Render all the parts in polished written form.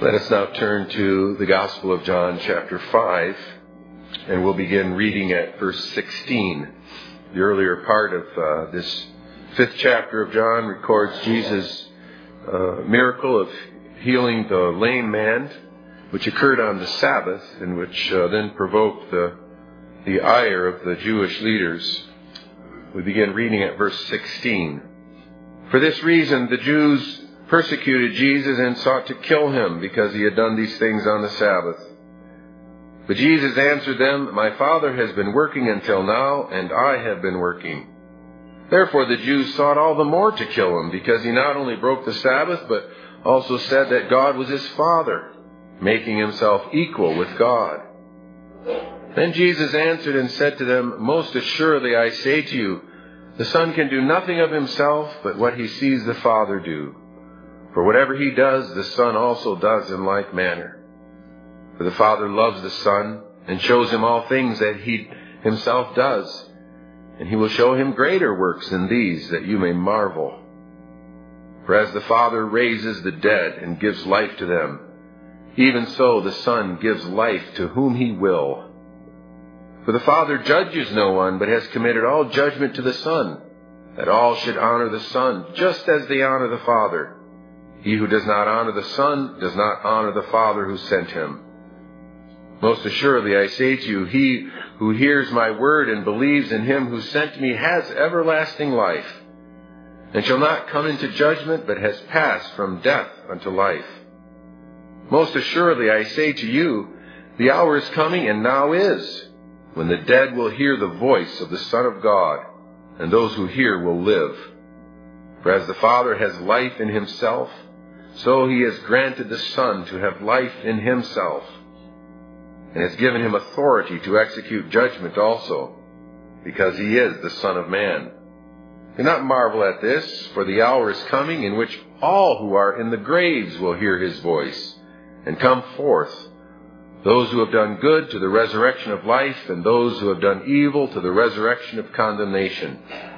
Let us now turn to the Gospel of John, chapter 5, and we'll begin reading at verse 16. The earlier part of this 5th chapter of John records Jesus' miracle of healing the lame man, which occurred on the Sabbath, and which then provoked the ire of the Jewish leaders. We begin reading at verse 16. For this reason, the Jews persecuted Jesus and sought to kill him because he had done these things on the Sabbath. But Jesus answered them, My Father has been working until now, and I have been working. Therefore the Jews sought all the more to kill him, because he not only broke the Sabbath, but also said that God was his Father, making himself equal with God. Then Jesus answered and said to them, Most assuredly I say to you, the Son can do nothing of himself, but what he sees the Father do. For whatever he does, the Son also does in like manner. For the Father loves the Son, and shows him all things that he himself does. And he will show him greater works than these, that you may marvel. For as the Father raises the dead and gives life to them, even so the Son gives life to whom he will. For the Father judges no one, but has committed all judgment to the Son, that all should honor the Son, just as they honor the Father. He who does not honor the Son does not honor the Father who sent him. Most assuredly I say to you, he who hears my word and believes in him who sent me has everlasting life, and shall not come into judgment, but has passed from death unto life. Most assuredly I say to you, the hour is coming, and now is, when the dead will hear the voice of the Son of God, and those who hear will live. For as the Father has life in himself, so he has granted the Son to have life in himself, and has given him authority to execute judgment also, because he is the Son of Man. Do not marvel at this, for the hour is coming in which all who are in the graves will hear his voice, and come forth, those who have done good to the resurrection of life, and those who have done evil to the resurrection of condemnation.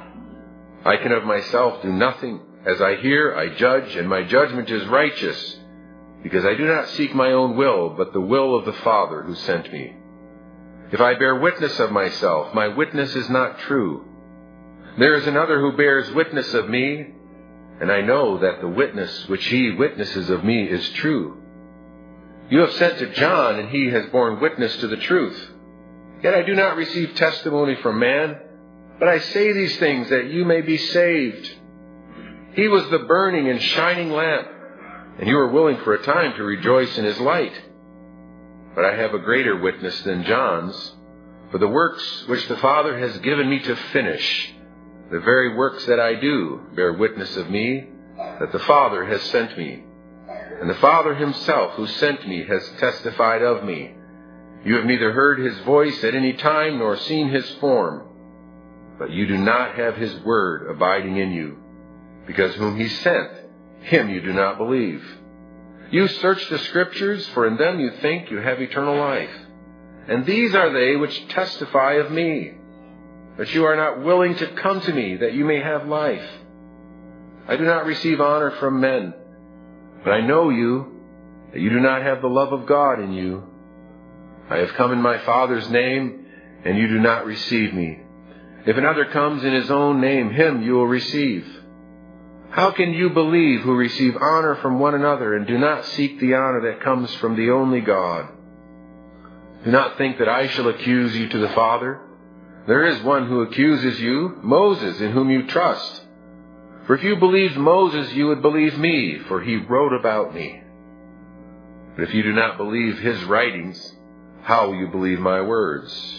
I can of myself do nothing. As I hear, I judge, and my judgment is righteous, because I do not seek my own will, but the will of the Father who sent me. If I bear witness of myself, my witness is not true. There is another who bears witness of me, and I know that the witness which he witnesses of me is true. You have sent to John, and he has borne witness to the truth. Yet I do not receive testimony from man, but I say these things that you may be saved. He was the burning and shining lamp, and you were willing for a time to rejoice in his light. But I have a greater witness than John's, for the works which the Father has given me to finish, the very works that I do, bear witness of me, that the Father has sent me. And the Father himself who sent me has testified of me. You have neither heard his voice at any time nor seen his form, but you do not have his word abiding in you, because whom he sent, him you do not believe. You search the Scriptures, for in them you think you have eternal life. And these are they which testify of me. But you are not willing to come to me, that you may have life. I do not receive honor from men, but I know you, that you do not have the love of God in you. I have come in my Father's name, and you do not receive me. If another comes in his own name, him you will receive. How can you believe who receive honor from one another and do not seek the honor that comes from the only God? Do not think that I shall accuse you to the Father. There is one who accuses you, Moses, in whom you trust. For if you believed Moses, you would believe me, for he wrote about me. But if you do not believe his writings, how will you believe my words?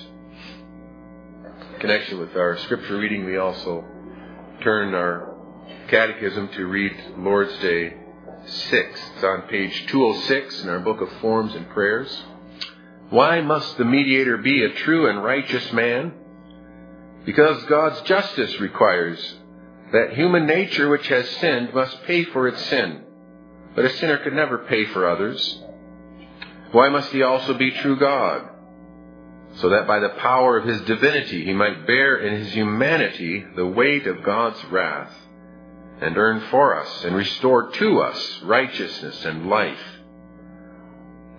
In connection with our scripture reading, we also turn our Catechism to read Lord's Day 6. It's on page 206 in our book of Forms and Prayers. Why must the mediator be a true and righteous man? Because God's justice requires that human nature which has sinned must pay for its sin, but a sinner could never pay for others. Why must he also be true God? So that by the power of his divinity he might bear in his humanity the weight of God's wrath, and earn for us and restore to us righteousness and life.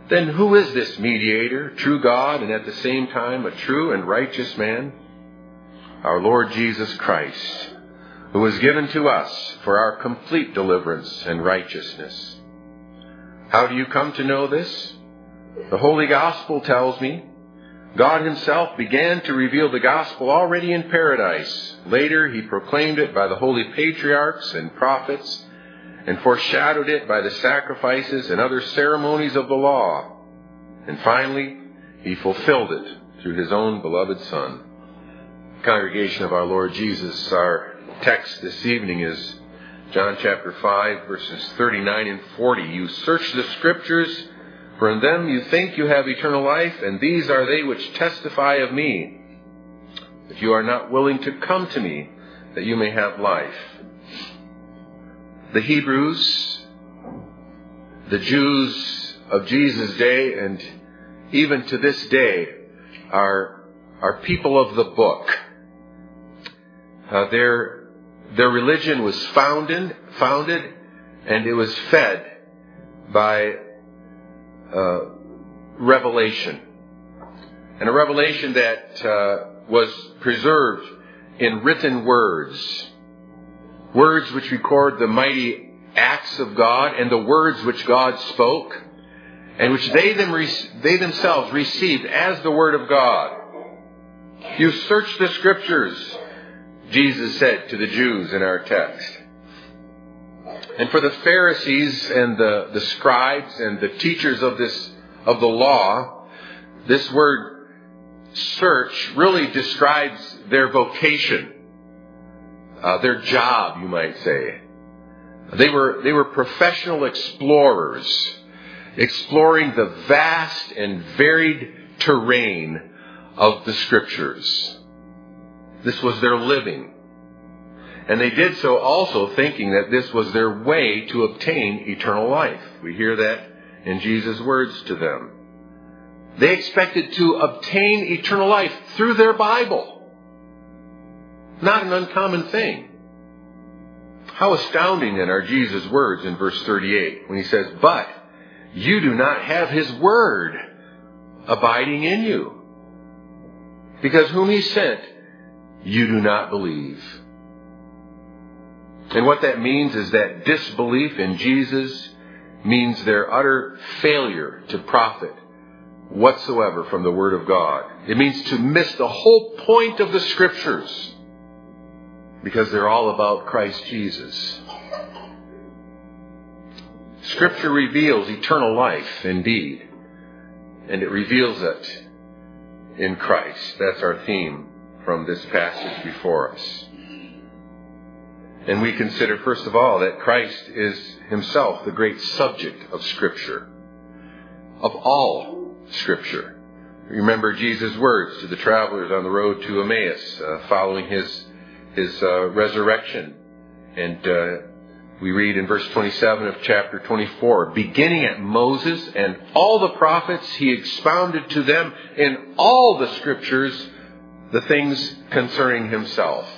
Then who is this mediator, true God and at the same time a true and righteous man? Our Lord Jesus Christ, who was given to us for our complete deliverance and righteousness. How do you come to know this? The Holy Gospel tells me God himself began to reveal the gospel already in paradise. Later, he proclaimed it by the holy patriarchs and prophets and foreshadowed it by the sacrifices and other ceremonies of the law. And finally, he fulfilled it through his own beloved Son. Congregation of our Lord Jesus, our text this evening is John chapter 5, verses 39 and 40. You search the Scriptures, for in them you think you have eternal life, and these are they which testify of me. If you are not willing to come to me, that you may have life. The Hebrews, the Jews of Jesus' day, and even to this day, are people of the book. Their religion was founded, and it was fed by revelation. And a revelation that was preserved in written words. Words which record the mighty acts of God and the words which God spoke, and which they themselves received as the Word of God. You search the Scriptures, Jesus said to the Jews in our text. And for the Pharisees and the scribes and the teachers of the law, this word search really describes their vocation, their job, you might say. They were professional explorers, exploring the vast and varied terrain of the Scriptures. This was their living. And they did so also thinking that this was their way to obtain eternal life. We hear that in Jesus' words to them. They expected to obtain eternal life through their Bible. Not an uncommon thing. How astounding then are Jesus' words in verse 38 when he says, "But you do not have his word abiding in you, because whom he sent, you do not believe." And what that means is that disbelief in Jesus means their utter failure to profit whatsoever from the Word of God. It means to miss the whole point of the Scriptures, because they're all about Christ Jesus. Scripture reveals eternal life indeed, and it reveals it in Christ. That's our theme from this passage before us. And we consider, first of all, that Christ is himself the great subject of Scripture, of all Scripture. Remember Jesus' words to the travelers on the road to Emmaus following his resurrection. And we read in verse 27 of chapter 24, "Beginning at Moses and all the prophets, he expounded to them in all the Scriptures the things concerning himself."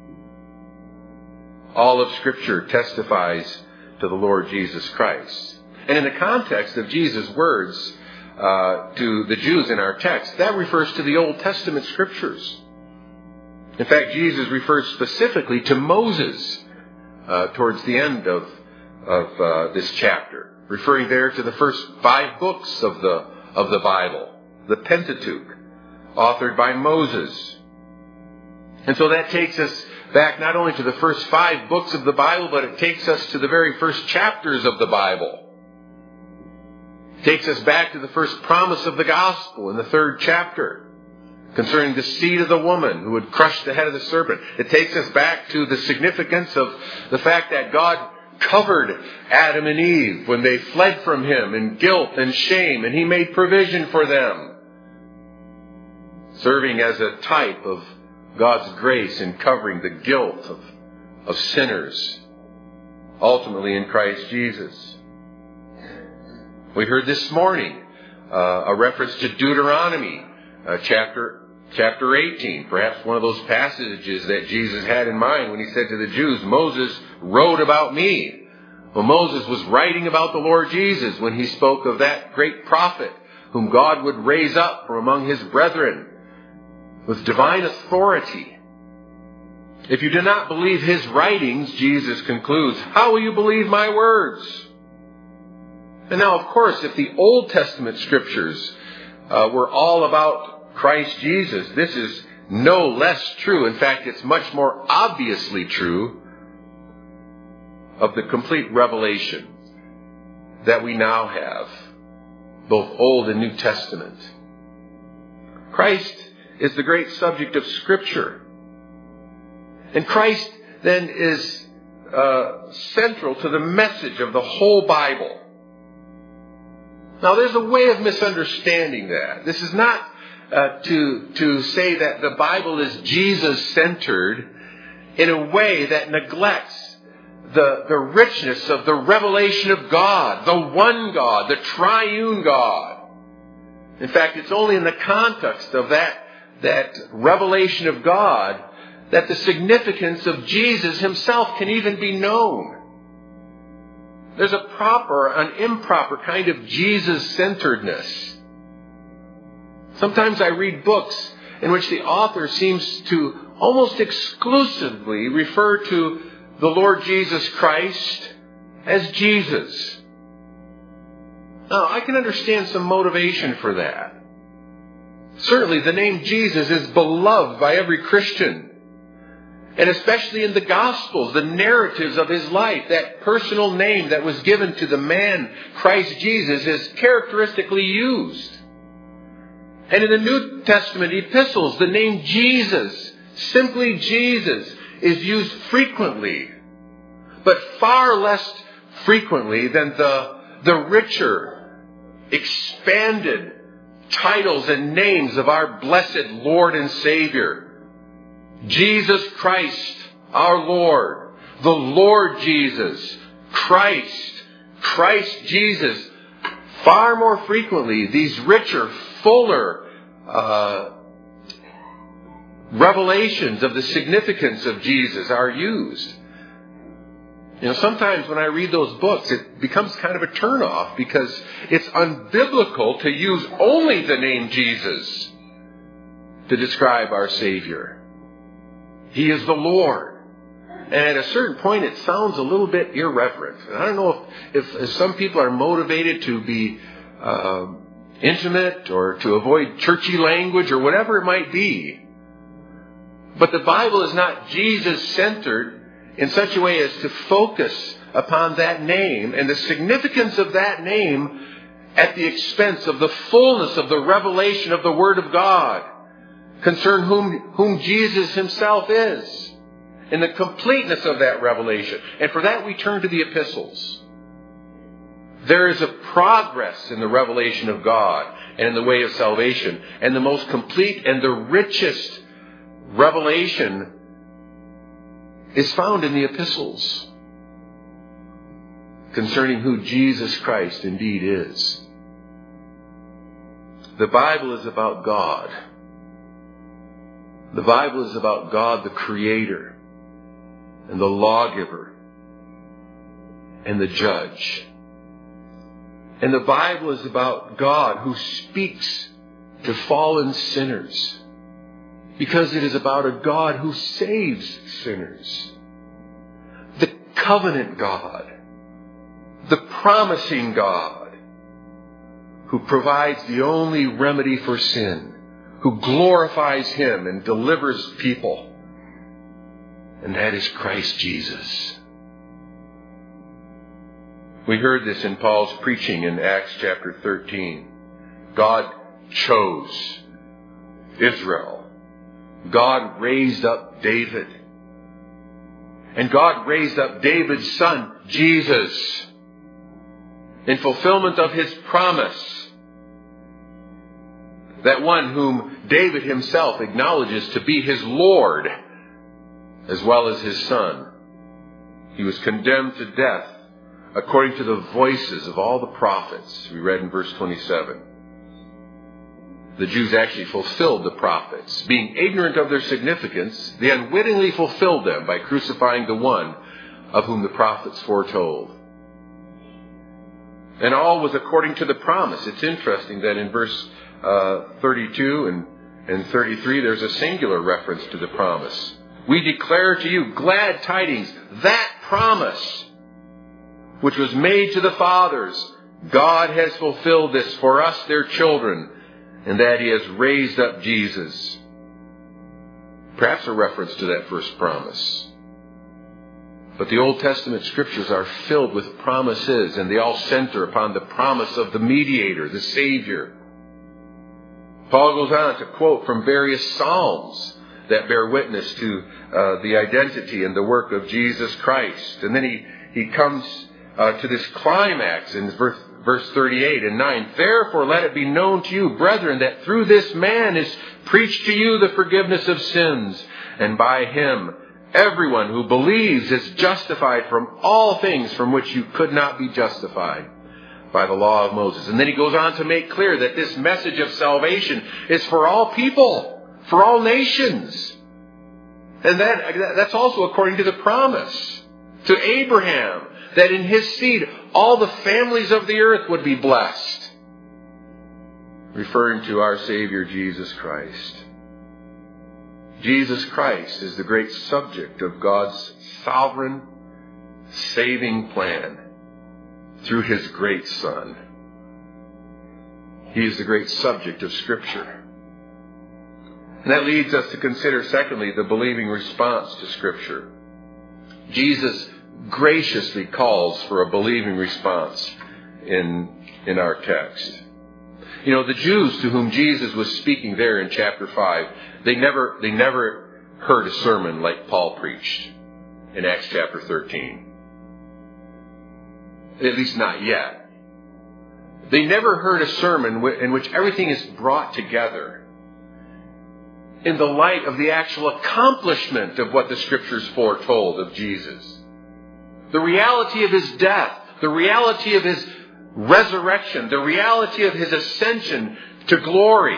All of Scripture testifies to the Lord Jesus Christ. And in the context of Jesus' words to the Jews in our text, that refers to the Old Testament Scriptures. In fact, Jesus refers specifically to Moses towards the end of this chapter, referring there to the first 5 books of the Bible, the Pentateuch, authored by Moses. And so that takes us back not only to the first 5 books of the Bible, but it takes us to the very first chapters of the Bible. It takes us back to the first promise of the gospel in the 3rd chapter concerning the seed of the woman who would crush the head of the serpent. It takes us back to the significance of the fact that God covered Adam and Eve when they fled from him in guilt and shame, and he made provision for them, serving as a type of God's grace in covering the guilt of sinners, ultimately in Christ Jesus. We heard this morning a reference to Deuteronomy chapter 18, perhaps one of those passages that Jesus had in mind when he said to the Jews, "Moses wrote about me Well, Moses was writing about the Lord Jesus when he spoke of that great prophet whom God would raise up from among his brethren with divine authority. If you do not believe his writings, Jesus concludes, how will you believe my words? And now, of course, if the Old Testament scriptures were all about Christ Jesus, this is no less true. In fact, it's much more obviously true of the complete revelation that we now have, both Old and New Testament. Christ is the great subject of Scripture. And Christ then is central to the message of the whole Bible. Now, there's a way of misunderstanding that. This is not to say that the Bible is Jesus-centered in a way that neglects the richness of the revelation of God, the one God, the triune God. In fact, it's only in the context of that revelation of God that the significance of Jesus himself can even be known. There's a proper and improper kind of Jesus-centeredness. Sometimes I read books in which the author seems to almost exclusively refer to the Lord Jesus Christ as Jesus. Now, I can understand some motivation for that. Certainly, the name Jesus is beloved by every Christian. And especially in the Gospels, the narratives of his life, that personal name that was given to the man, Christ Jesus, is characteristically used. And in the New Testament epistles, the name Jesus, simply Jesus, is used frequently, but far less frequently than the richer, expanded titles and names of our blessed Lord and Savior. Jesus Christ, our Lord, the Lord Jesus, Christ Jesus. Far more frequently, these richer, fuller revelations of the significance of Jesus are used. You know, sometimes when I read those books, it becomes kind of a turnoff because it's unbiblical to use only the name Jesus to describe our Savior. He is the Lord. And at a certain point, it sounds a little bit irreverent. And I don't know if some people are motivated to be intimate or to avoid churchy language or whatever it might be. But the Bible is not Jesus-centered in such a way as to focus upon that name and the significance of that name at the expense of the fullness of the revelation of the Word of God concerning whom Jesus himself is, in the completeness of that revelation. And for that we turn to the epistles. There is a progress in the revelation of God and in the way of salvation. And the most complete and the richest revelation is found in the epistles concerning who Jesus Christ indeed is. The Bible is about God. The Bible is about God the Creator and the Lawgiver and the Judge. And the Bible is about God who speaks to fallen sinners, because it is about a God who saves sinners. The covenant God, the promising God, who provides the only remedy for sin, who glorifies Him and delivers people. And that is Christ Jesus. We heard this in Paul's preaching in Acts chapter 13. God chose Israel. God raised up David. And God raised up David's son, Jesus, in fulfillment of His promise. That one whom David himself acknowledges to be his Lord, as well as his son. He was condemned to death according to the voices of all the prophets. We read in verse 27. The Jews actually fulfilled the prophets. Being ignorant of their significance, they unwittingly fulfilled them by crucifying the one of whom the prophets foretold. And all was according to the promise. It's interesting that in verse 32 and 33, there's a singular reference to the promise. We declare to you glad tidings, that promise which was made to the fathers. God has fulfilled this for us, their children, and that He has raised up Jesus. Perhaps a reference to that first promise. But the Old Testament Scriptures are filled with promises, and they all center upon the promise of the mediator, the Savior. Paul goes on to quote from various Psalms that bear witness to the identity and the work of Jesus Christ. And then he comes to this climax in verse 38 and 9. Therefore let it be known to you, brethren, that through this man is preached to you the forgiveness of sins, and by Him everyone who believes is justified from all things from which you could not be justified by the law of Moses. And then he goes on to make clear that this message of salvation is for all people, for all nations. And that's also according to the promise to Abraham, that in his seed all the families of the earth would be blessed. Referring to our Savior Jesus Christ. Jesus Christ is the great subject of God's sovereign, saving plan through His great Son. He is the great subject of Scripture. And that leads us to consider, secondly, the believing response to Scripture. Jesus graciously calls for a believing response in our text. You know, the Jews to whom Jesus was speaking there in chapter 5, they never heard a sermon like Paul preached in Acts chapter 13. At least not yet. They never heard a sermon in which everything is brought together in the light of the actual accomplishment of what the Scriptures foretold of Jesus. The reality of His death, the reality of His resurrection, the reality of His ascension to glory.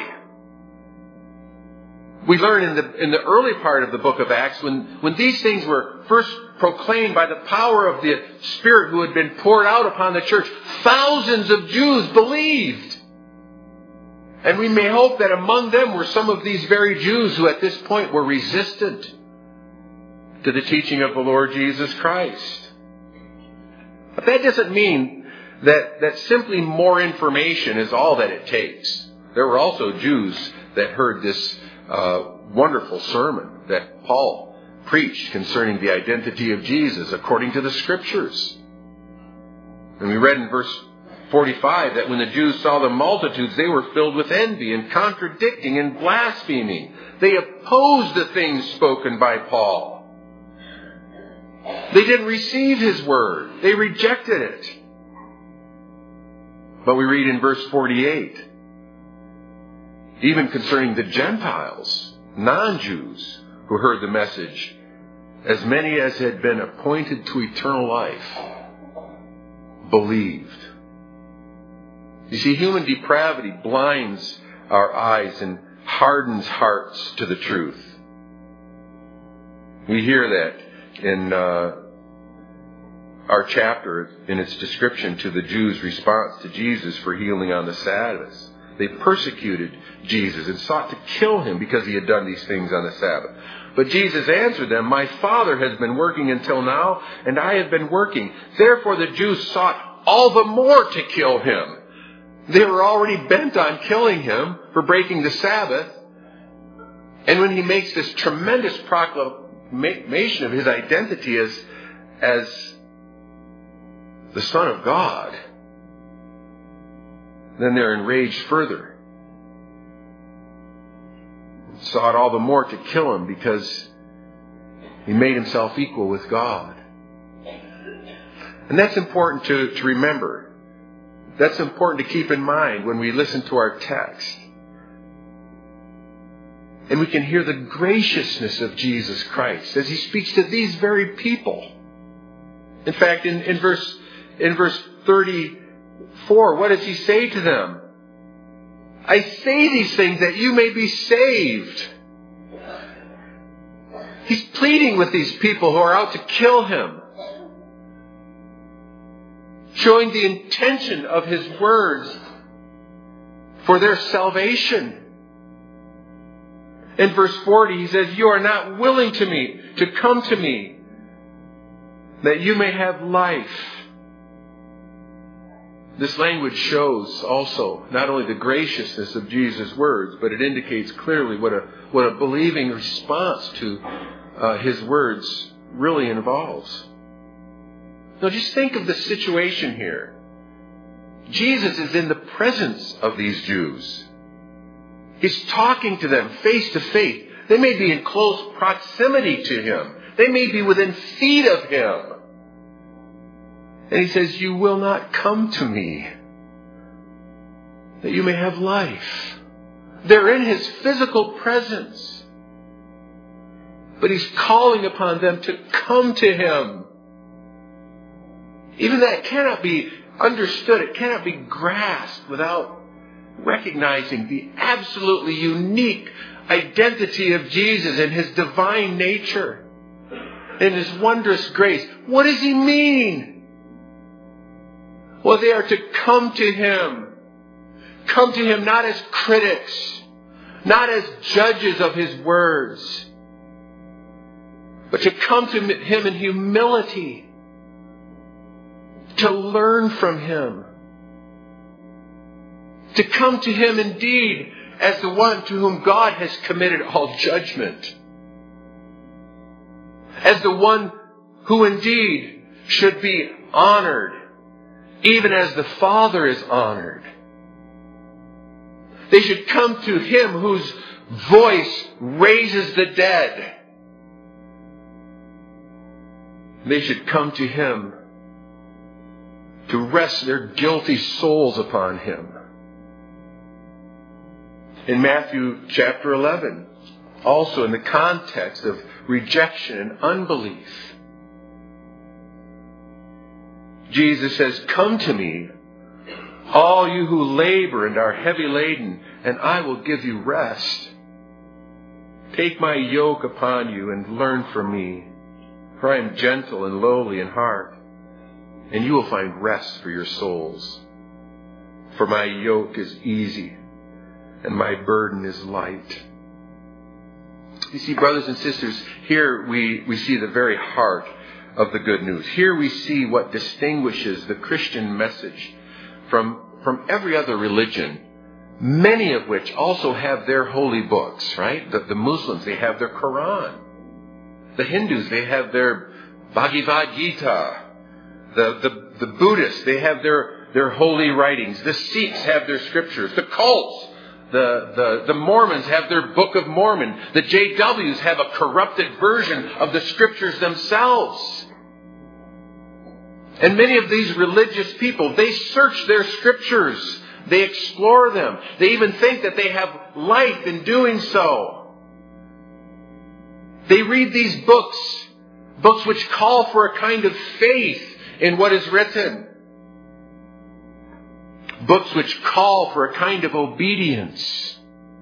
We learn in the early part of the book of Acts, when these things were first proclaimed by the power of the Spirit who had been poured out upon the church, thousands of Jews believed. And we may hope that among them were some of these very Jews who at this point were resistant to the teaching of the Lord Jesus Christ. But that doesn't mean that simply more information is all that it takes. There were also Jews that heard this wonderful sermon that Paul preached concerning the identity of Jesus according to the Scriptures. And we read in verse 45 that when the Jews saw the multitudes, they were filled with envy and contradicting and blaspheming. They opposed the things spoken by Paul. They didn't receive his word. They rejected it. But we read in verse 48, even concerning the Gentiles, non-Jews who heard the message, as many as had been appointed to eternal life believed. You see, human depravity blinds our eyes and hardens hearts to the truth. We hear that in our chapter in its description to the Jews' response to Jesus for healing on the Sabbath. They persecuted Jesus and sought to kill Him because He had done these things on the Sabbath. But Jesus answered them, "My Father has been working until now, and I have been working." Therefore the Jews sought all the more to kill Him. They were already bent on killing Him for breaking the Sabbath. And when He makes this tremendous proclamation of His identity as the Son of God, then they're enraged further. Sought all the more to kill Him because He made Himself equal with God. And that's important to remember. That's important to keep in mind when we listen to our text. And we can hear the graciousness of Jesus Christ as He speaks to these very people. In fact, in verse 34, what does He say to them? I say these things that you may be saved. He's pleading with these people who are out to kill Him. showing the intention of His words for their salvation. In verse 40, He says, "You are not willing to come to me, that you may have life." This language shows also not only the graciousness of Jesus' words, but it indicates clearly what a believing response to His words really involves. Now just think of the situation here. Jesus is in the presence of these Jews. He's talking to them face to face. They may be in close proximity to Him. They may be within feet of Him. And He says, "You will not come to me, that you may have life." They're in His physical presence. But He's calling upon them to come to Him. Even that cannot be understood. It cannot be grasped without recognizing the absolutely unique identity of Jesus and His divine nature and His wondrous grace. What does He mean? Well, they are to come to Him. Come to Him not as critics, not as judges of His words, but to come to Him in humility, to learn from Him, to come to Him indeed as the one to whom God has committed all judgment, as the one who indeed should be honored, even as the Father is honored. They should come to Him whose voice raises the dead. They should come to Him to rest their guilty souls upon Him. In Matthew chapter 11, also in the context of rejection and unbelief, Jesus says, "Come to me, all you who labor and are heavy laden, and I will give you rest. Take my yoke upon you and learn from me, for I am gentle and lowly in heart, and you will find rest for your souls. For my yoke is easy, and my burden is light." You see, brothers and sisters, here we see the very heart of the good news. Here we see what distinguishes the Christian message from every other religion, many of which also have their holy books, right? The Muslims, they have their Quran. The Hindus, they have their Bhagavad Gita. The Buddhists, they have their holy writings. The Sikhs have their scriptures. The cults, the Mormons have their Book of Mormon. The JWs have a corrupted version of the scriptures themselves. And many of these religious people, they search their scriptures. They explore them. They even think that they have life in doing so. They read these books which call for a kind of faith in what is written. Books which call for a kind of obedience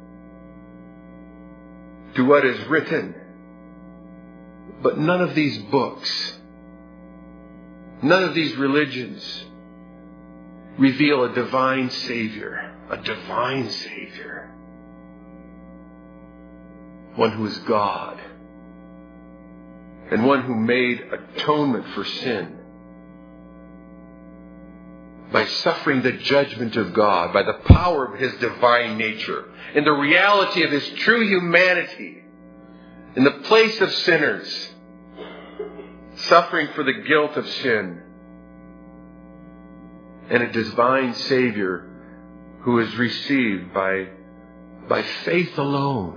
to what is written. But none of these books, none of these religions reveal a divine Savior. A divine Savior. One who is God. And one who made atonement for sin by suffering the judgment of God, by the power of His divine nature, in the reality of His true humanity, in the place of sinners, suffering for the guilt of sin, and a divine Savior who is received by faith alone,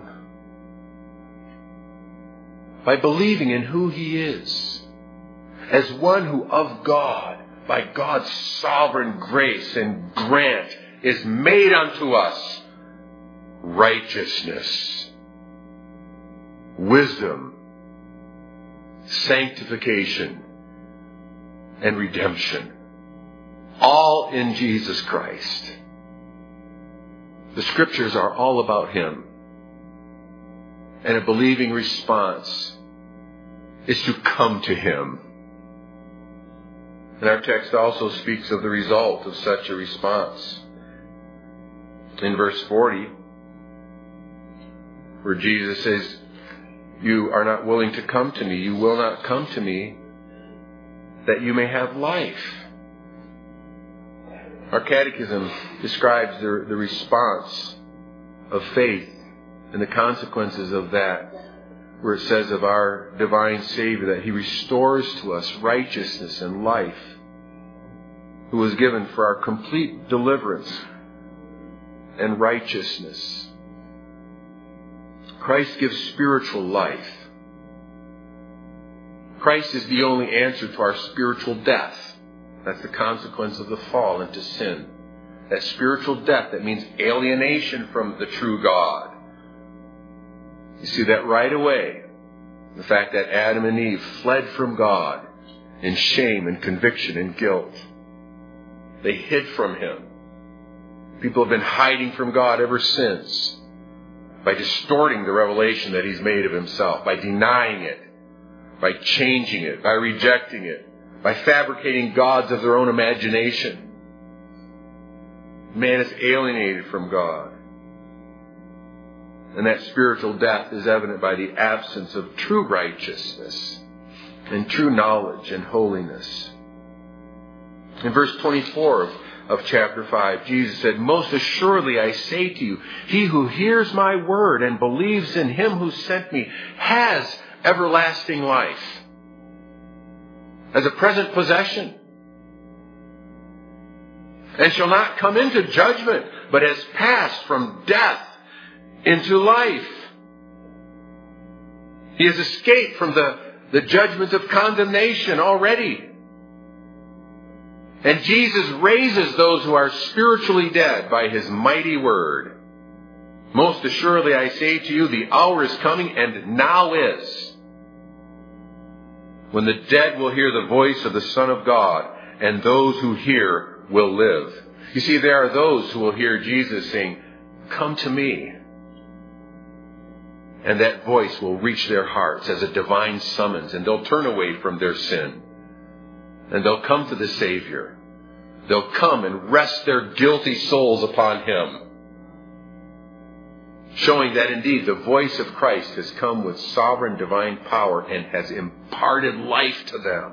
by believing in who He is, as one who of God, by God's sovereign grace and grant, is made unto us righteousness, wisdom, sanctification, and redemption. All in Jesus Christ. The Scriptures are all about Him. And a believing response is to come to Him. And our text also speaks of the result of such a response. In verse 40, where Jesus says, "You are not willing to come to me. You will not come to me that you may have life." Our catechism describes the response of faith and the consequences of that, where it says of our divine Savior that He restores to us righteousness and life, who was given for our complete deliverance and righteousness. Christ gives spiritual life. Christ is the only answer to our spiritual death. That's the consequence of the fall into sin. That spiritual death, that means alienation from the true God. You see that right away. The fact that Adam and Eve fled from God in shame and conviction and guilt. They hid from Him. People have been hiding from God ever since, by distorting the revelation that He's made of Himself, by denying it, by changing it, by rejecting it, by fabricating gods of their own imagination. Man is alienated from God. And that spiritual death is evident by the absence of true righteousness and true knowledge and holiness. In verse 24 of chapter 5, Jesus said, "Most assuredly I say to you, he who hears my word and believes in Him who sent me has everlasting life as a present possession, and shall not come into judgment, but has passed from death into life." He has escaped from the judgment of condemnation already. And Jesus raises those who are spiritually dead by His mighty word. "Most assuredly I say to you, the hour is coming, and now is, when the dead will hear the voice of the Son of God, and those who hear will live." You see, there are those who will hear Jesus saying, "Come to me." And that voice will reach their hearts as a divine summons, and they'll turn away from their sin. And they'll come to the Savior. They'll come and rest their guilty souls upon Him, showing that indeed the voice of Christ has come with sovereign divine power and has imparted life to them.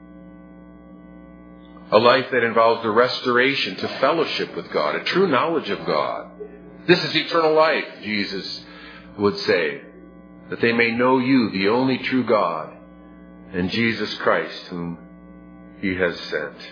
A life that involves the restoration to fellowship with God, a true knowledge of God. This is eternal life, Jesus would say, that they may know you, the only true God, and Jesus Christ, whom He has sent.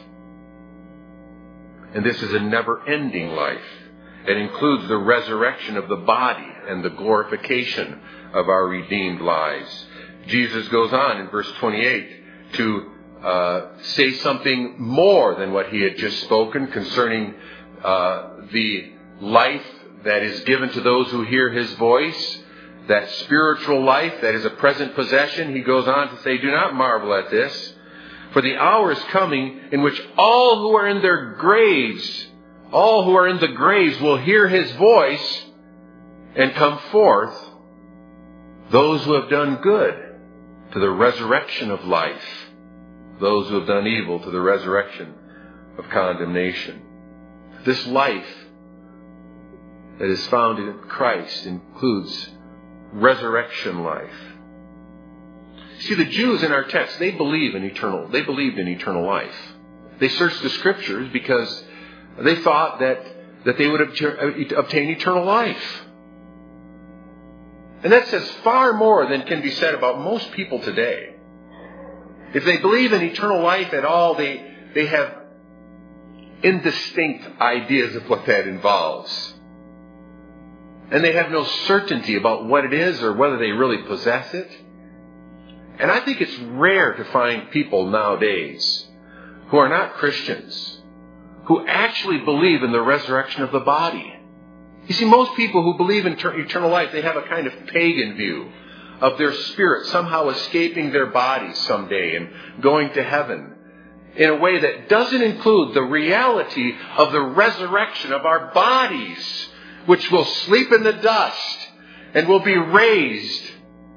And this is a never-ending life. It includes the resurrection of the body and the glorification of our redeemed lives. Jesus goes on in verse 28 to say something more than what He had just spoken concerning the life that is given to those who hear His voice, that spiritual life that is a present possession. He goes on to say, "Do not marvel at this, for the hour is coming in which all who are in the graves will hear His voice and come forth, those who have done good to the resurrection of life, those who have done evil to the resurrection of condemnation." This life that is found in Christ includes resurrection life. See, the Jews in our text, they believed in eternal life. They searched the Scriptures because they thought that they would obtain eternal life. And that says far more than can be said about most people today. If they believe in eternal life at all, they have indistinct ideas of what that involves. And they have no certainty about what it is or whether they really possess it. And I think it's rare to find people nowadays who are not Christians who actually believe in the resurrection of the body. You see, most people who believe in eternal life, they have a kind of pagan view of their spirit somehow escaping their bodies someday and going to heaven in a way that doesn't include the reality of the resurrection of our bodies, which will sleep in the dust and will be raised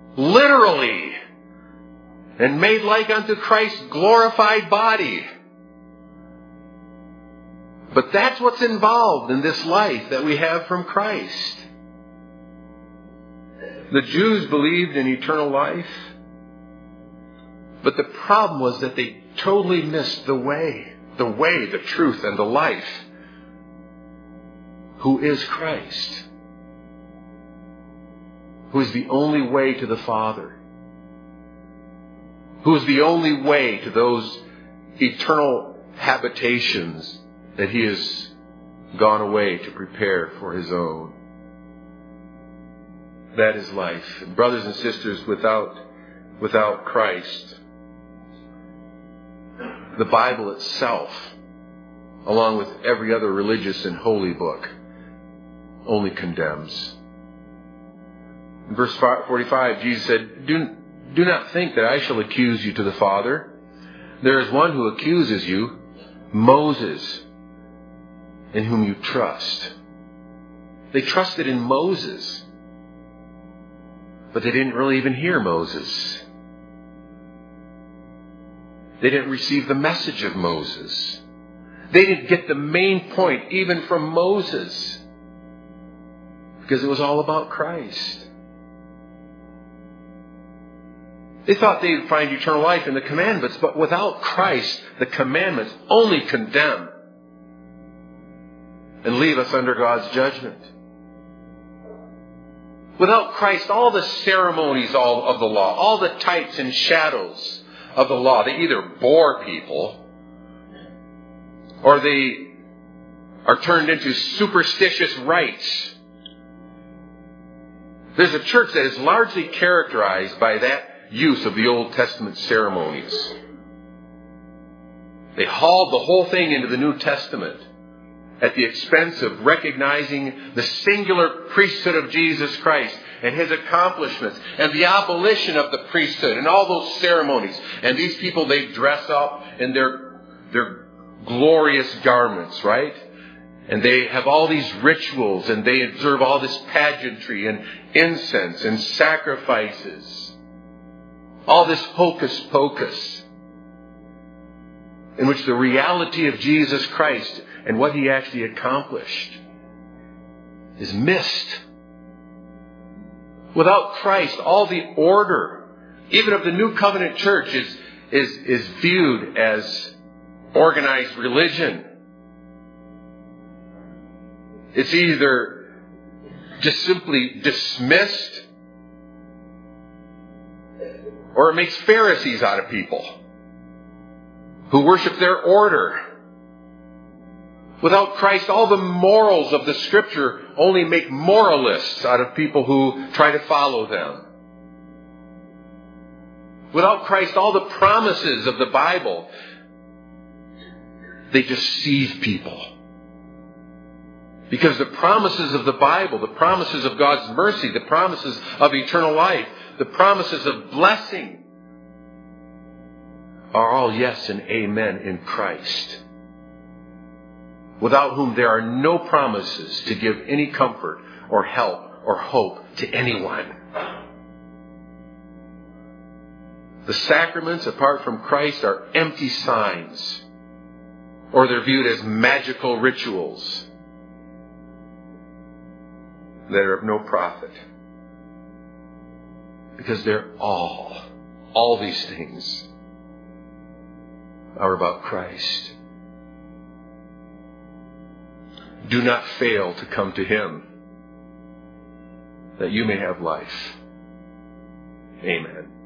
literally and made like unto Christ's glorified body But that's what's involved in this life that we have from Christ. The Jews believed in eternal life, but the problem was that they totally missed the way, the truth, and the life, who is Christ, who is the only way to the Father, who is the only way to those eternal habitations that He has gone away to prepare for His own. That is life. And brothers and sisters, without Christ, the Bible itself, along with every other religious and holy book, only condemns. In verse 45, Jesus said, Do not think that I shall accuse you to the Father. There is one who accuses you, Moses, in whom you trust. They trusted in Moses, but they didn't really even hear Moses. They didn't receive the message of Moses. They didn't get the main point even from Moses, because it was all about Christ. They thought they would find eternal life in the commandments, but without Christ, the commandments only condemn and leave us under God's judgment. Without Christ, all the ceremonies of the law, all the types and shadows of the law, they either bore people or they are turned into superstitious rites. There's a church that is largely characterized by that use of the Old Testament ceremonies. They hauled the whole thing into the New Testament at the expense of recognizing the singular priesthood of Jesus Christ and His accomplishments and the abolition of the priesthood and all those ceremonies. And these people, they dress up in their glorious garments, right? And they have all these rituals and they observe all this pageantry and incense and sacrifices. All this hocus pocus, in which the reality of Jesus Christ and what He actually accomplished is missed. Without Christ, all the order, even of the New Covenant church, is viewed as organized religion. It's either just simply dismissed, or it makes Pharisees out of people who worship their order. Without Christ, all the morals of the Scripture only make moralists out of people who try to follow them. Without Christ, all the promises of the Bible, they deceive people. Because the promises of the Bible, the promises of God's mercy, the promises of eternal life, the promises of blessing are all yes and amen in Christ, without whom there are no promises to give any comfort or help or hope to anyone. The sacraments apart from Christ are empty signs, or they're viewed as magical rituals that are of no profit. Because they're all these things are about Christ. Do not fail to come to Him, that you may have life. Amen.